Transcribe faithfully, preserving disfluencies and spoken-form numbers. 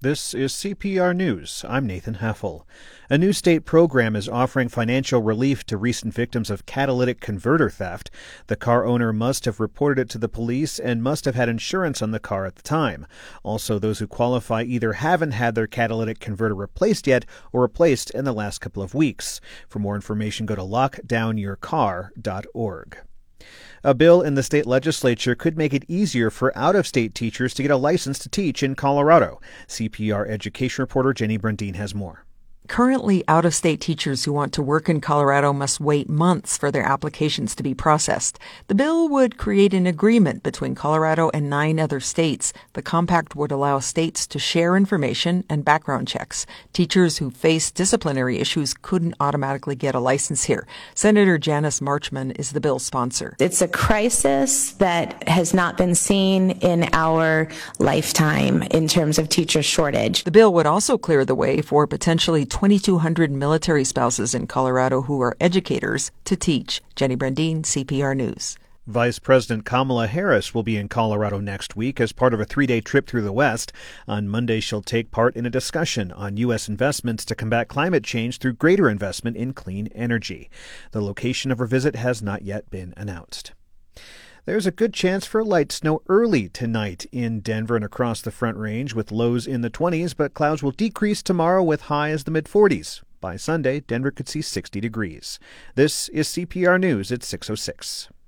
This is C P R News. I'm Nathan Heffel. A new state program is offering financial relief to recent victims of catalytic converter theft. The car owner must have reported it to the police and must have had insurance on the car at the time. Also, those who qualify either haven't had their catalytic converter replaced yet or replaced in the last couple of weeks. For more information, go to lock down your car dot org. A bill in the state legislature could make it easier for out-of-state teachers to get a license to teach in Colorado. C P R education reporter Jenny Brundin has more. Currently, out-of-state teachers who want to work in Colorado must wait months for their applications to be processed. The bill would create an agreement between Colorado and nine other states. The compact would allow states to share information and background checks. Teachers who face disciplinary issues couldn't automatically get a license here. Senator Janice Marchman is the bill's sponsor. It's a crisis that has not been seen in our lifetime in terms of teacher shortage. The bill would also clear the way for potentially twenty-two hundred military spouses in Colorado who are educators to teach. Jenny Brundin, C P R News. Vice President Kamala Harris will be in Colorado next week as part of a three-day trip through the West. On Monday, she'll take part in a discussion on U S investments to combat climate change through greater investment in clean energy. The location of her visit has not yet been announced. There's a good chance for light snow early tonight in Denver and across the Front Range with lows in the twenties, but clouds will decrease tomorrow with highs the mid-forties. By Sunday, Denver could see sixty degrees. This is C P R News at six oh six.